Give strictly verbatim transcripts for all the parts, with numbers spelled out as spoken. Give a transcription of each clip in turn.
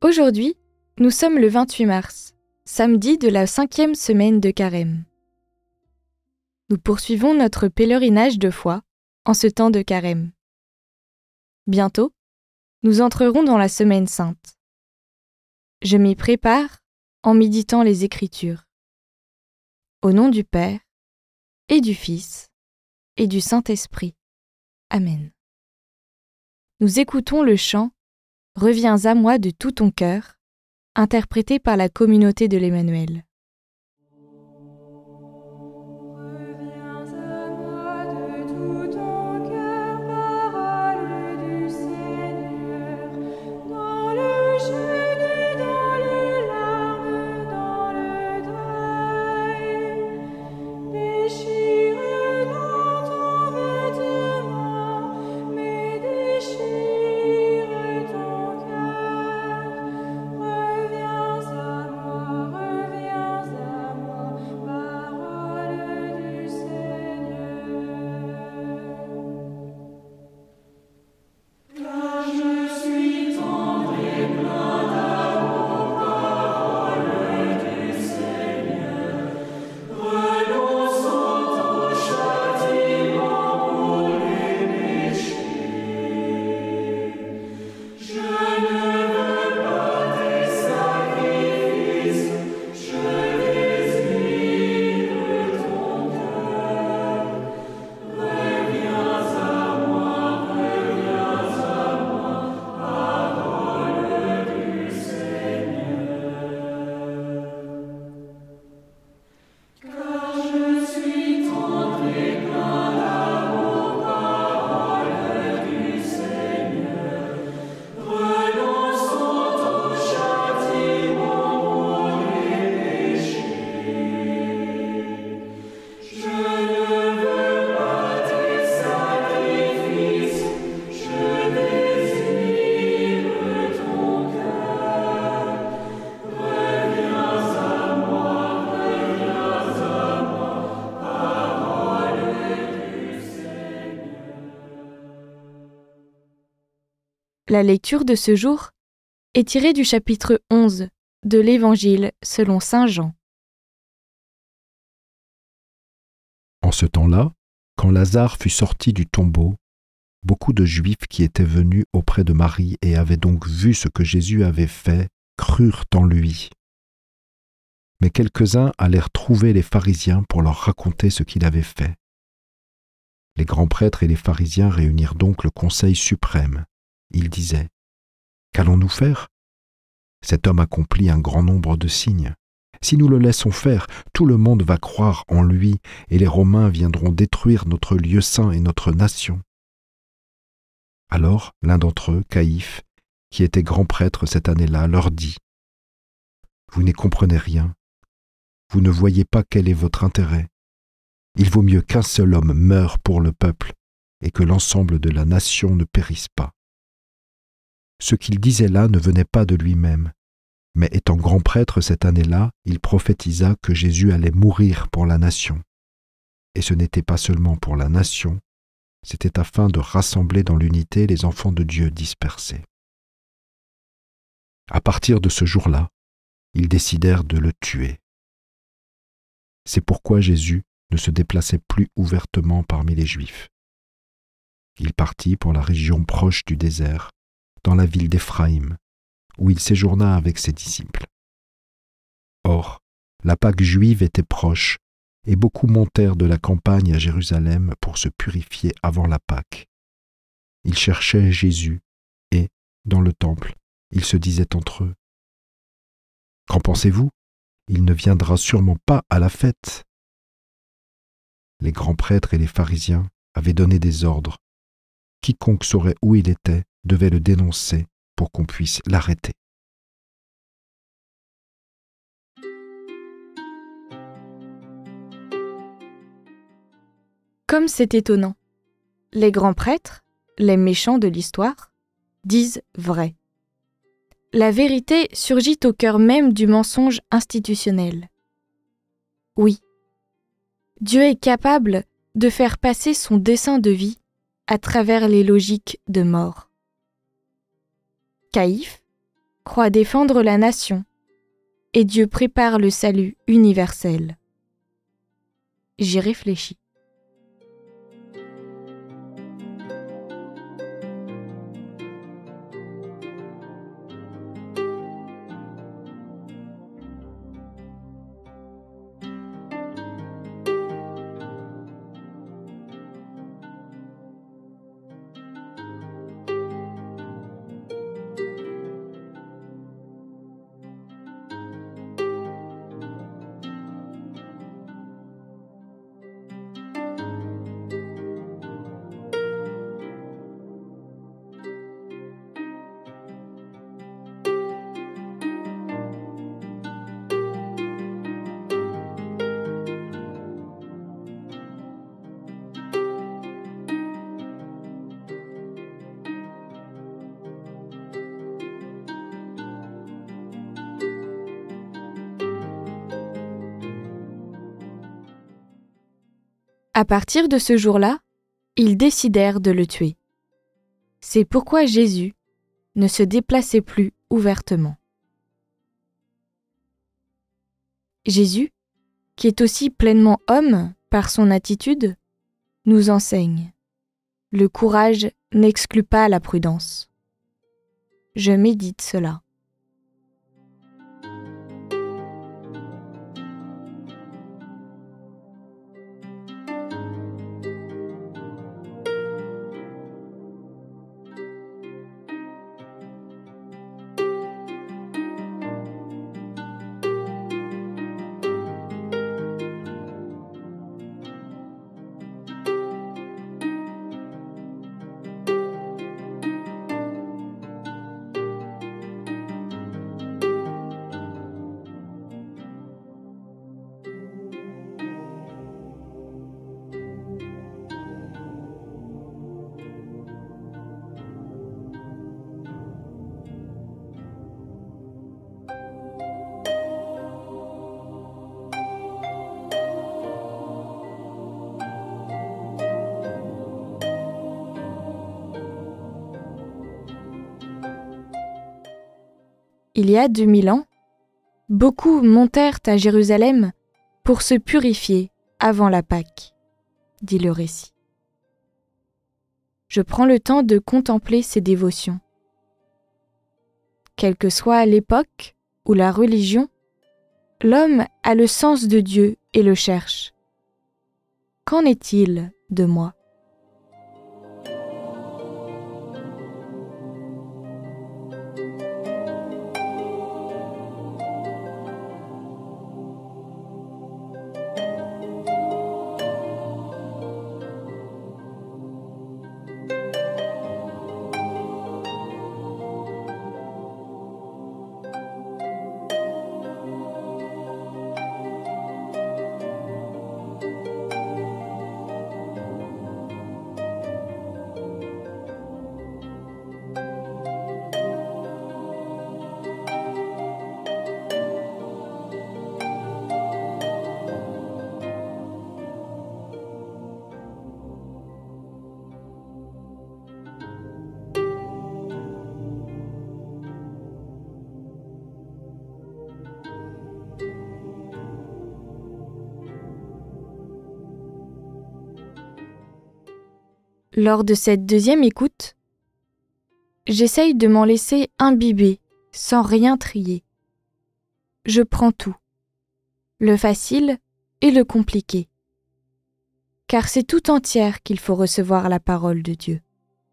Aujourd'hui, nous sommes le vingt-huit mars, samedi de la cinquième semaine de Carême. Nous poursuivons notre pèlerinage de foi en ce temps de Carême. Bientôt, nous entrerons dans la Semaine sainte. Je m'y prépare en méditant les Écritures. Au nom du Père, et du Fils, et du Saint-Esprit. Amen. Nous écoutons le chant « Reviens à moi de tout ton cœur » interprété par la communauté de l'Emmanuel. La lecture de ce jour est tirée du chapitre onze de l'Évangile selon saint Jean. En ce temps-là, quand Lazare fut sorti du tombeau, beaucoup de Juifs qui étaient venus auprès de Marie et avaient donc vu ce que Jésus avait fait, crurent en lui. Mais quelques-uns allèrent trouver les pharisiens pour leur raconter ce qu'il avait fait. Les grands prêtres et les pharisiens réunirent donc le conseil suprême. Ils disaient : « Qu'allons-nous faire ? Cet homme accomplit un grand nombre de signes. Si nous le laissons faire, tout le monde va croire en lui et les Romains viendront détruire notre lieu saint et notre nation. » Alors l'un d'entre eux, Caïphe, qui était grand prêtre cette année-là, leur dit : « Vous n'y comprenez rien. Vous ne voyez pas quel est votre intérêt. Il vaut mieux qu'un seul homme meure pour le peuple et que l'ensemble de la nation ne périsse pas. » Ce qu'il disait là ne venait pas de lui-même, mais étant grand prêtre cette année-là, il prophétisa que Jésus allait mourir pour la nation. Et ce n'était pas seulement pour la nation, c'était afin de rassembler dans l'unité les enfants de Dieu dispersés. À partir de ce jour-là, ils décidèrent de le tuer. C'est pourquoi Jésus ne se déplaçait plus ouvertement parmi les Juifs. Il partit pour la région proche du désert, dans la ville d'Éphraïm, où il séjourna avec ses disciples. Or, la Pâque juive était proche, et beaucoup montèrent de la campagne à Jérusalem pour se purifier avant la Pâque. Ils cherchaient Jésus, et, dans le temple, ils se disaient entre eux : « Qu'en pensez-vous ? Il ne viendra sûrement pas à la fête. » Les grands prêtres et les pharisiens avaient donné des ordres. Quiconque saurait où il était devait le dénoncer pour qu'on puisse l'arrêter. Comme c'est étonnant, les grands prêtres, les méchants de l'histoire, disent vrai. La vérité surgit au cœur même du mensonge institutionnel. Oui, Dieu est capable de faire passer son dessein de vie à travers les logiques de mort. Caïphe, croit défendre la nation, et Dieu prépare le salut universel. J'y réfléchis. À partir de ce jour-là, ils décidèrent de le tuer. C'est pourquoi Jésus ne se déplaçait plus ouvertement. Jésus, qui est aussi pleinement homme par son attitude, nous enseigne. Le courage n'exclut pas la prudence. Je médite cela. Il y a deux mille ans, beaucoup montèrent à Jérusalem pour se purifier avant la Pâque, dit le récit. Je prends le temps de contempler ces dévotions. Quelle que soit l'époque ou la religion, l'homme a le sens de Dieu et le cherche. Qu'en est-il de moi ? Lors de cette deuxième écoute, j'essaye de m'en laisser imbiber sans rien trier. Je prends tout, le facile et le compliqué, car c'est tout entière qu'il faut recevoir la parole de Dieu.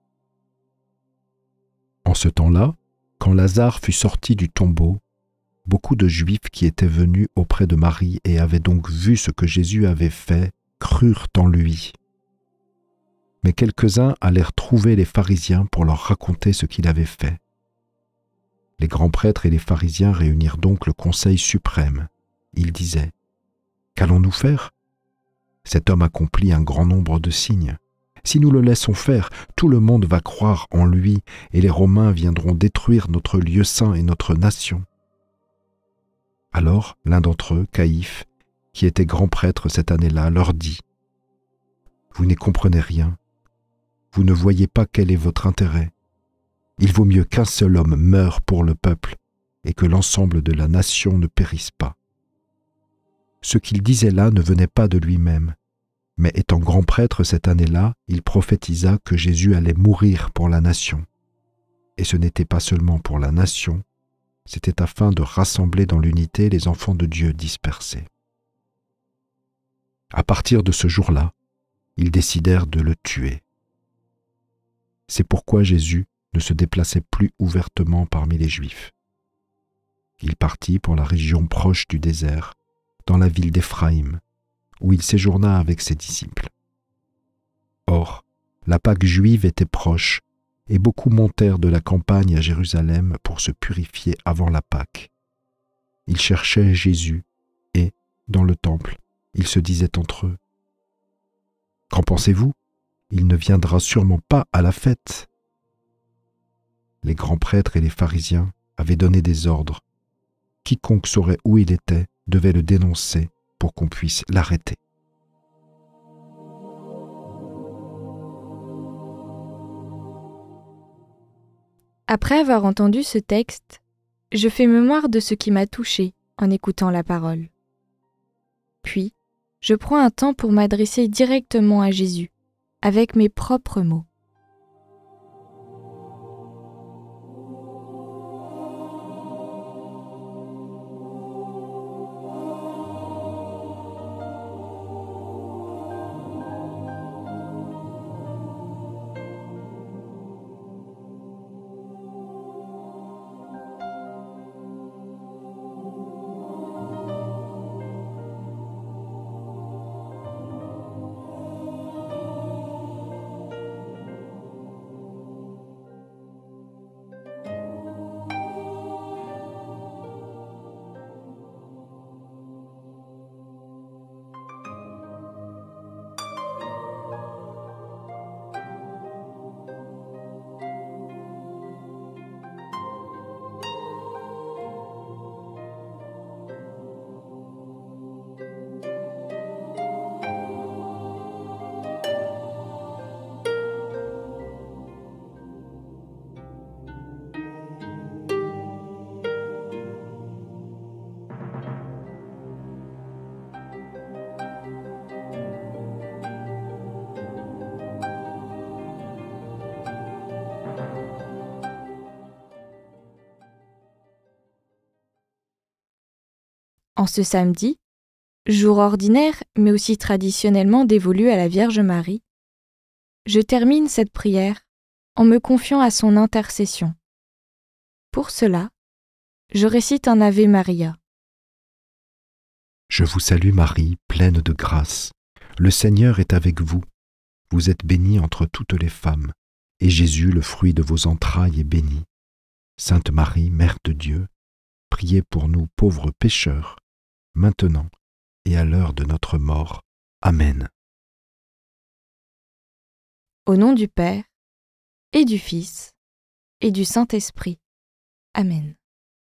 En ce temps-là, quand Lazare fut sorti du tombeau, beaucoup de Juifs qui étaient venus auprès de Marie et avaient donc vu ce que Jésus avait fait, crurent en lui. Mais quelques-uns allèrent trouver les pharisiens pour leur raconter ce qu'il avait fait. Les grands prêtres et les pharisiens réunirent donc le conseil suprême. Ils disaient : « Qu'allons-nous faire ? Cet homme accomplit un grand nombre de signes. Si nous le laissons faire, tout le monde va croire en lui et les Romains viendront détruire notre lieu saint et notre nation. » Alors l'un d'entre eux, Caïphe, qui était grand prêtre cette année-là, leur dit : « Vous n'y comprenez rien. Vous ne voyez pas quel est votre intérêt. Il vaut mieux qu'un seul homme meure pour le peuple et que l'ensemble de la nation ne périsse pas. » Ce qu'il disait là ne venait pas de lui-même, mais étant grand prêtre cette année-là, il prophétisa que Jésus allait mourir pour la nation. Et ce n'était pas seulement pour la nation, c'était afin de rassembler dans l'unité les enfants de Dieu dispersés. À partir de ce jour-là, ils décidèrent de le tuer. C'est pourquoi Jésus ne se déplaçait plus ouvertement parmi les Juifs. Il partit pour la région proche du désert, dans la ville d'Éphraïm, où il séjourna avec ses disciples. Or, la Pâque juive était proche, et beaucoup montèrent de la campagne à Jérusalem pour se purifier avant la Pâque. Ils cherchaient Jésus, et, dans le temple, ils se disaient entre eux : « Qu'en pensez-vous ? Il ne viendra sûrement pas à la fête. » Les grands prêtres et les pharisiens avaient donné des ordres. Quiconque saurait où il était devait le dénoncer pour qu'on puisse l'arrêter. Après avoir entendu ce texte, je fais mémoire de ce qui m'a touché en écoutant la parole. Puis, je prends un temps pour m'adresser directement à Jésus, avec mes propres mots. En ce samedi, jour ordinaire mais aussi traditionnellement dévolu à la Vierge Marie, je termine cette prière en me confiant à son intercession. Pour cela, je récite un Ave Maria. Je vous salue Marie, pleine de grâce. Le Seigneur est avec vous. Vous êtes bénie entre toutes les femmes, et Jésus, le fruit de vos entrailles, est béni. Sainte Marie, Mère de Dieu, priez pour nous pauvres pécheurs, maintenant et à l'heure de notre mort. Amen. Au nom du Père, et du Fils, et du Saint-Esprit. Amen.